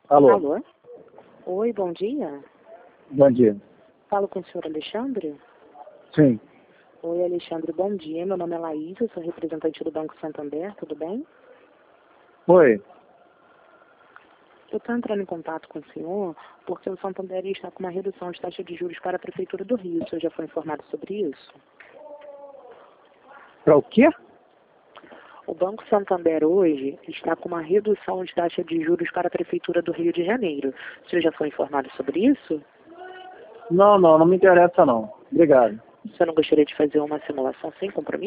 Alô. Alô? Oi, bom dia. Bom dia. Falo com o senhor Alexandre? Sim. Oi, Alexandre, bom dia. Meu nome é Laís, eu sou representante do Banco Santander, tudo bem? Oi. Eu estou entrando em contato com o senhor porque o Santander está com uma redução de taxa de juros para a Prefeitura do Rio. O senhor já foi informado sobre isso? Para o quê? O Banco Santander hoje está com uma redução de taxa de juros para a Prefeitura do Rio de Janeiro. O senhor já foi informado sobre isso? Não me interessa não. Obrigado. O senhor não gostaria de fazer uma simulação sem compromisso?